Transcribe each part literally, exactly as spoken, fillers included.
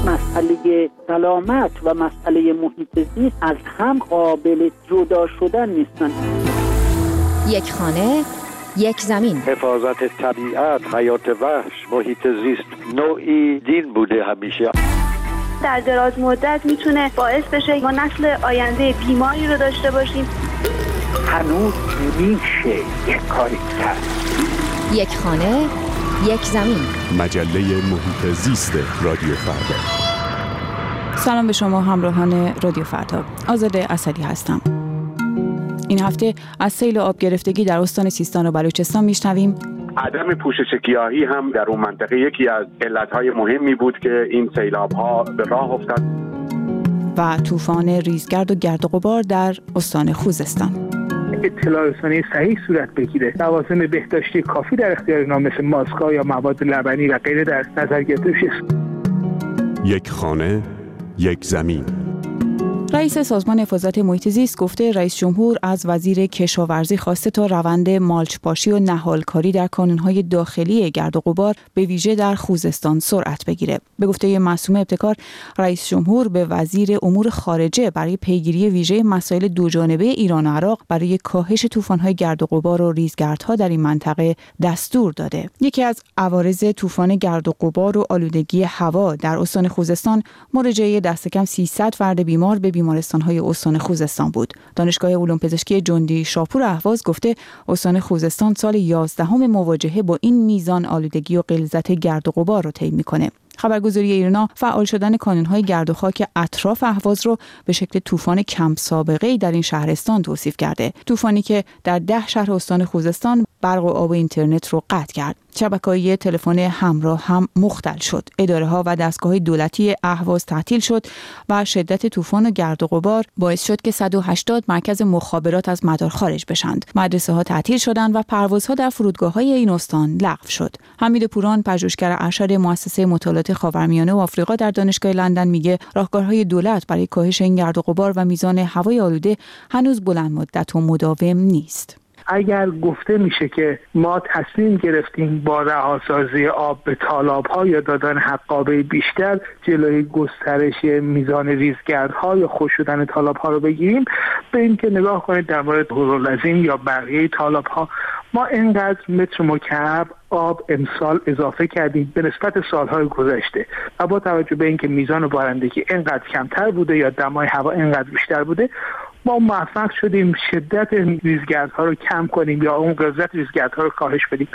مسئله سلامت و مسئله محیط زیست از هم قابل جدا شدن نیستن. یک خانه، یک زمین. حفاظت طبیعت، حیات وحش، محیط زیست نوعی دین بوده همیشه. در دراز مدت میتونه باعث بشه ما نسل آینده بیماری رو داشته باشیم. هنوز میشه یک کاری کرد. یک خانه، یک زمین. مجله محیط زیست رادیو فردا. سلام به شما همراهان رادیو فردا. آزاده اسدی هستم. این هفته از سیل آب گرفتگی در استان سیستان و بلوچستان میشنویم. عدم پوشش گیاهی هم در اون منطقه یکی از علتهای مهمی بود که این سیلاب‌ها به راه افتاد. و طوفان ریزگرد و گرد و غبار در استان خوزستان. اطلاع رسانی صحیح صورت بگیره، لوازم بهداشتی کافی در اختیار اینا مثل ماسک‌ها یا مواد لبنی و غیره در نظر گرفته بشه. یک خانه، یک زمین. رئیس سازمان حفاظت محیط زیست گفته رئیس جمهور از وزیر کشاورزی خواسته تا روند مالچ‌پاشی و نهالکاری در کانون‌های داخلی گرد و غبار به ویژه در خوزستان سرعت بگیره. به گفته معصومه ابتکار، رئیس جمهور به وزیر امور خارجه برای پیگیری ویژه مسائل دوجانبه ایران و عراق برای کاهش طوفان‌های گرد و غبار و ریزگردها در این منطقه دستور داده. یکی از عوارض طوفان گرد و غبار و آلودگی هوا در استان خوزستان مراجعه دست کم سیصد فرد بیمار به بیمارستان‌های استان خوزستان بود. دانشگاه علوم پزشکی جندی شاپور اهواز گفته استان خوزستان سال یازدهم مواجهه با این میزان آلودگی و غلظت گرد و غبار رو طی می‌کنه. خبرگزاری ایرنا فعال شدن کانون‌های گرد و خاک اطراف اهواز رو به شکل طوفان کم سابقه‌ای در این شهرستان توصیف کرده. طوفانی که در ده شهر استان خوزستان برق و آب و اینترنت رو قطع کرد. شبکه‌های تلفن همراه هم مختل شد. اداره‌ها و دستگاه‌های دولتی اهواز تعطیل شد و شدت طوفان و گرد و غبار باعث شد که صد و هشتاد مرکز مخابرات از مدار خارج بشند. مدرسه‌ها تعطیل شدند و پروازها در فرودگاه‌های این استان لغو شد. حمید پوران، پژوهشگر ارشد مؤسسه مطالعات خاورمیانه و آفریقا در دانشگاه لندن میگه راهکارهای دولت برای کاهش این گرد و غبار و میزان هوای آلوده هنوز بلند مدت و مداوم نیست. اگر گفته میشه که ما تصمیم گرفتیم با رهاسازی آب به تالاب‌ها یا دادن حقابه بیشتر جلوی گسترش میزان ریزگردها یا خشک شدن تالاب‌ها رو بگیریم، به این که نگاه کنید در مورد هورالعظیم یا بقیه تالاب‌ها ما اینقدر متر مکعب آب امسال اضافه کردیم به نسبت سالهای گذشته و با توجه به اینکه میزان بارندگی اینقدر کمتر بوده یا دمای هوا اینقدر بیشتر بوده، ما موفق شدیم شدت ریزگردها رو کم کنیم یا اون غلظت ریزگردها رو کاهش بدیم.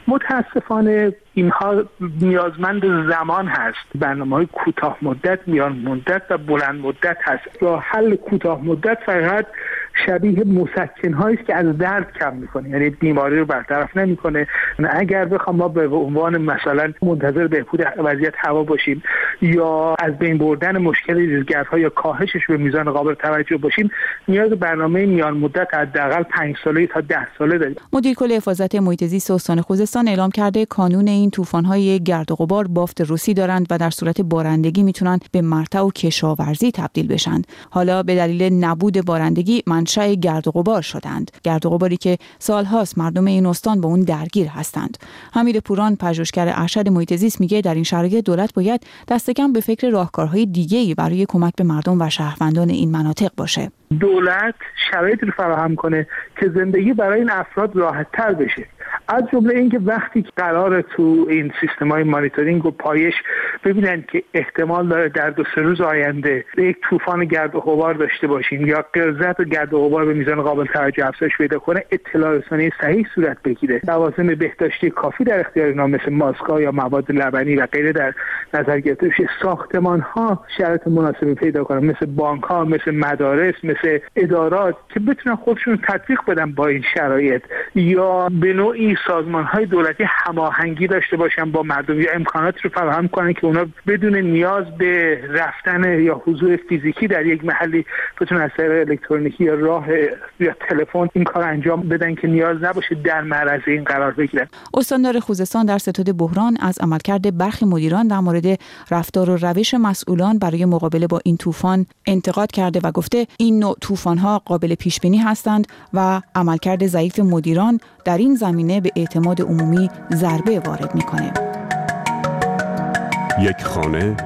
متاسفانه اینها نیازمند زمان هست. برنامه‌های کوتاه مدت، میان مدت و بلند مدت هست. راه حل کوتاه مدت فقط شبیه مسکن هایی است که از درد کم میکنه، یعنی بیماری رو برطرف نمیکنه. اگر بخوام ما به عنوان مثلا منتظر بهبود وضعیت هوا باشیم یا از بین بردن مشکل ریزگردها یا کاهشش به میزان قابل توجه باشیم، نیاز برنامه میان مدت حداقل پنج ساله تا ده ساله داریم. مدیر کل حفاظت محیط زیست استان خوزستان اعلام کرده کانون این طوفان‌های گرد و غبار بافت روسی دارند و در صورت بارندگی میتونن به مرتع و کشاورزی تبدیل بشن. حالا به دلیل نبود بارندگی منشأ گرد و غبار شدند. گرد و غباری که سالهاست مردم این استان با اون درگیر هستند. حمید پوران، پژوهشگر ارشد محیط زیست میگه در این شرایط دولت باید دست کم به فکر راهکارهای دیگه‌ای برای کمک به مردم و شهروندان این مناطق باشه. دولت شرایطی رو فراهم کنه که زندگی برای این افراد راحت‌تر بشه. از جمله اینکه وقتی قراره تو این سیستم‌های مانیتورینگ و پایش ببینن که احتمال داره در دو سه روز آینده یک طوفان گرد و غبار داشته باشیم یا غلظت و گرد و غبار به میزان قابل توجه افزایش پیدا کنه، اطلاع رسانی صحیح صورت بگیره، لوازم بهداشتی کافی در اختیار اینا مثل ماسک‌ها یا مواد لبنی و غیره در نظر گرفته بشه. ساختمان‌ها شرایط مناسبی پیدا کنن، مثل بانک‌ها، مثل مدارس، مثل ادارات که بتونن خودشون تطبیق بدن با این شرایط، یا به نوعی سازمان‌های دولتی هماهنگی داشته باشن با مردم یا امکاناتی رو فراهم کنن که اونا بدون نیاز به رفتن یا حضور فیزیکی در یک محلی بتونن از طریق الکترونیکی یا راه یا تلفن این کار انجام بدن که نیاز نباشه در معرض این قرار بگیرن. استاندار خوزستان در ستاد بحران از عملکرد برخی مدیران در مورد رفتار و روش مسئولان برای مقابله با این طوفان انتقاد کرده و گفته این نوع طوفان‌ها قابل پیش بینی هستند و عملکرد ضعیف مدیران در این زمینه به اعتماد عمومی ضربه وارد می‌کنه. یک خانه،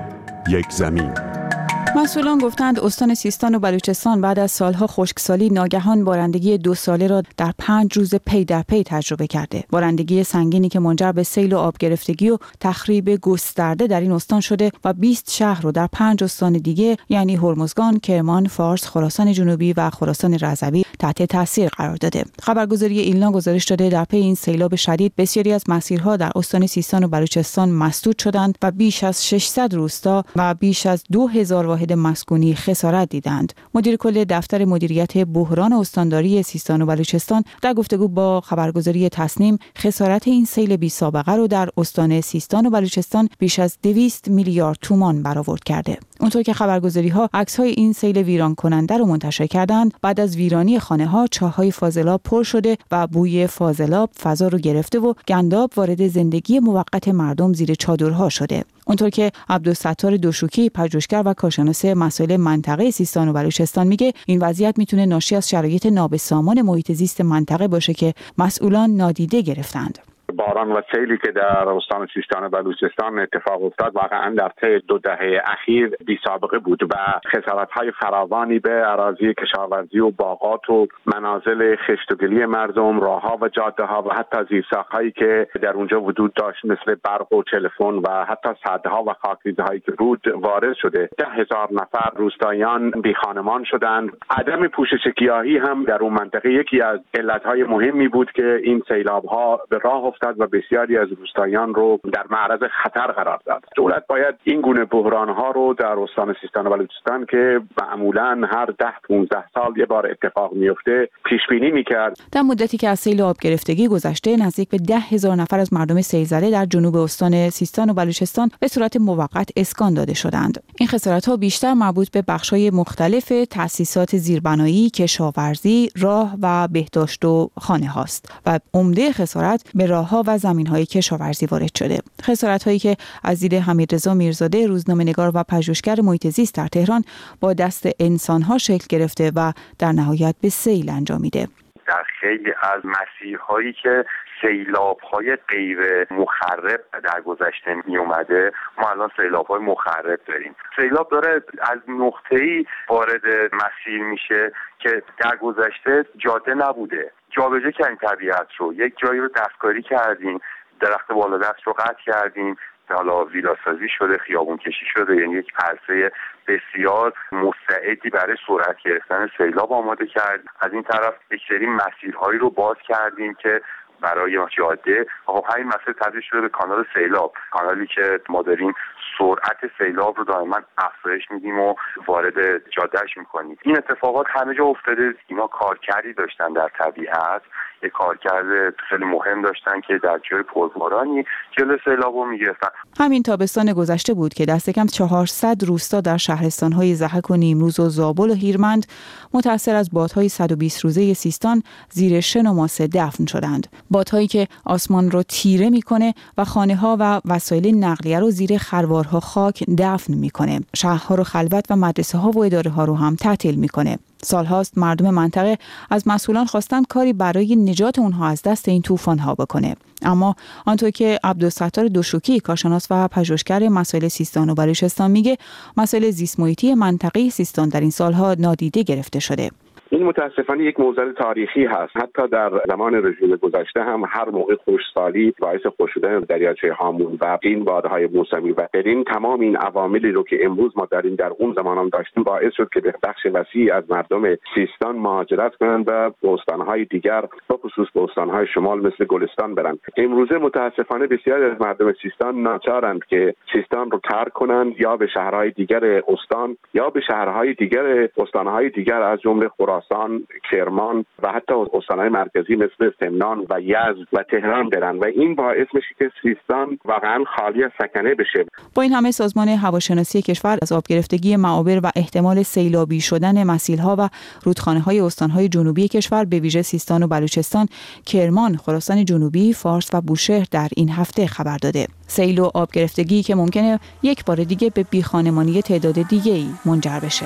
یک زمین. مسئولان گفتند استان سیستان و بلوچستان بعد از سالها خشکسالی ناگهان بارندگی دو ساله را در پنج روز پی در پی تجربه کرده. بارندگی سنگینی که منجر به سیل و آب گرفتگی و تخریب گسترده در این استان شده و بیست شهر رو در پنج استان دیگه یعنی هرمزگان، کرمان، فارس، خراسان جنوبی و خراسان رضوی تحت تاثیر قرار داده. خبرگزاری ایلنا گزارش داده در پی این سیلاب شدید بسیاری از مسیرها در استان سیستان و بلوچستان مسدود شدند و بیش از ششصد روستا و بیش از دو هزار واحد مسکونی خسارت دیدند. مدیر کل دفتر مدیریت بحران استانداری سیستان و بلوچستان در گفتگو با خبرگزاری تصنیم خسارت این سیل بی سابقه رو در استان سیستان و بلوچستان بیش از دویست میلیارد تومان برآورد کرده. اونطور که خبرگزاری‌ها عکس‌های این سیل ویران کننده رو منتشر کردند، بعد از ویرانی خانه‌ها چاه‌های فاضلاب پر شده و بوی فاضلاب فضا رو گرفته و گنداب وارد زندگی موقت مردم زیر چادرها شده. اونطور که عبدالستار دوشوکی پژوهشگر و کارشناس مسائل منطقه سیستان و بلوچستان میگه این وضعیت میتونه ناشی از شرایط نابسامان محیط زیست منطقه باشه که مسئولان نادیده گرفتند. باران و سیلی که در استان سیستان و بلوچستان اتفاق افتاد واقعا در طی دو دهه اخیر بی سابقه بود و خسارت‌های فراوانی به اراضی کشاورزی و باغات و منازل خشت‌وگلی مردم، راه‌ها و جاده‌ها و حتی زیرساخت‌هایی که در اونجا وجود داشت مثل برق و تلفن و حتی سدها و خاکریزه‌هایی که رود وارد شده. ده هزار نفر روستاییان بی خانمان شدند. عدم پوشش گیاهی هم در اون منطقه یکی از علت‌های مهمی بود که این سیلاب‌ها به راه افتاد و بسیاری از روستاییان رو در معرض خطر قرار داد. دولت باید این گونه بحران‌ها رو در استان سیستان و بلوچستان که معمولاً هر ده پانزده سال یه بار اتفاق میفته پیش بینی می‌کرد. در مدتی که از سیل آب گرفتگی گذشته، نزدیک به ده هزار نفر از مردم سیل‌زده در جنوب استان سیستان و بلوچستان به صورت موقت اسکان داده شدند. این خسارت‌ها بیشتر مربوط به بخش‌های مختلف تأسیسات زیربنایی، کشاورزی، راه و بهداشت و خانه هاست و عمده خسارت به راه‌ها و زمین‌های کشاورزی وارد شده. خسارت‌هایی که از دید حمیدرضا میرزاده، روزنامه‌نگار و پژوهشگر محیط زیست در تهران، با دست انسان‌ها شکل گرفته و در نهایت به سیل انجامیده. در خیلی از مسیرهایی که سیلاب‌های غیر مخرب در گذشته می اومده، ما الان سیلاب‌های مخرب داریم. سیلاب داره از نقطه‌ای وارد مسیر میشه که در گذشته جاده نبوده. جابجا کردیم طبیعت رو، یک جایی رو دستکاری کردیم، درخت بالادست رو قطع کردیم، حالا ویلاسازی شده، خیابون کشی شده، یعنی یک عرصه بسیار مستعدی برای سرعت گرفتن سیلاب آماده کرد. از این طرف یک سری مسیرهایی رو باز کردیم که برای جاده، خب همین مسیر تبدیل شده به کانال سیلاب، کانالی که ما داریم سرعت سیلاب رو دائما افزایش میدیم و وارد جادهش میکنیم. این اتفاقات همه جا افتاده. اینا کارکردی داشتن در طبیعت، یک کارکرد خیلی مهم داشتن که در جای پربارانی جلوی سیلاب رو میگرفتن. همین تابستان گذشته بود که دست کم چهارصد روستا در شهرستان‌های ضحک و نیمروز و زابل و هیرمند متأثر از بادهای صد و بیست روزه سیستان زیر شن و ماسه دفن شدند. بادهایی که آسمان رو تیره میکنه و خانه‌ها و وسایل نقلیه رو زیر خروارها خاک دفن میکنه. شهرها رو خلوت و مدرسه‌ها و اداره‌ها رو هم تعطیل میکنه. سالهاست مردم منطقه از مسئولان خواستن کاری برای نجات اونها از دست این طوفان‌ها بکنه. اما آنطور که عبدالستار دوشوکی، کارشناس و پژوهشگر مسائل سیستان و بلوچستان میگه، مسائل زیست محیطی منطقه سیستان در این سالها نادیده گرفته شده. این متاسفانه یک موضوع تاریخی هست. حتی در زمان رژیم گذشته هم هر موقع خشکسالی باعث خشک شدن دریاچه هامون و این بادهای موسمی و این تمام این عواملی رو که امروز ما داریم در اون زمان هم داشتیم باعث شد که به بخش وسیعی از مردم سیستان مهاجرت کنند و به استانهای دیگر به خصوص به استانهای شمال مثل گلستان برند. امروزه متاسفانه بسیاری از مردم سیستان ناچارند که سیستان رو ترک کنند یا به شهرهای دیگر استان یا به شهرهای دیگر استانهای دیگر از جمله خراسان، کرمان و حتی استانهای مرکزی مثل سمنان و یزد و تهران برن و این باعث میشه که سیستان واقعا خالی از سکنه بشه. با این همه سازمان هواشناسی کشور از آب گرفتگی معابر و احتمال سیلابی شدن مسیل‌ها و رودخانه‌های استانهای جنوبی کشور به ویژه سیستان و بلوچستان، کرمان، خراسان جنوبی، فارس و بوشهر در این هفته خبر داده. سیل و آب گرفتگی که ممکنه یک بار دیگه به بیخانمانی تعداد دیگه‌ای منجر بشه.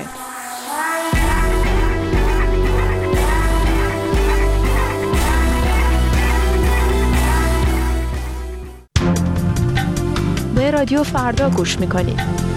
به رادیو فردا گوش میکنید.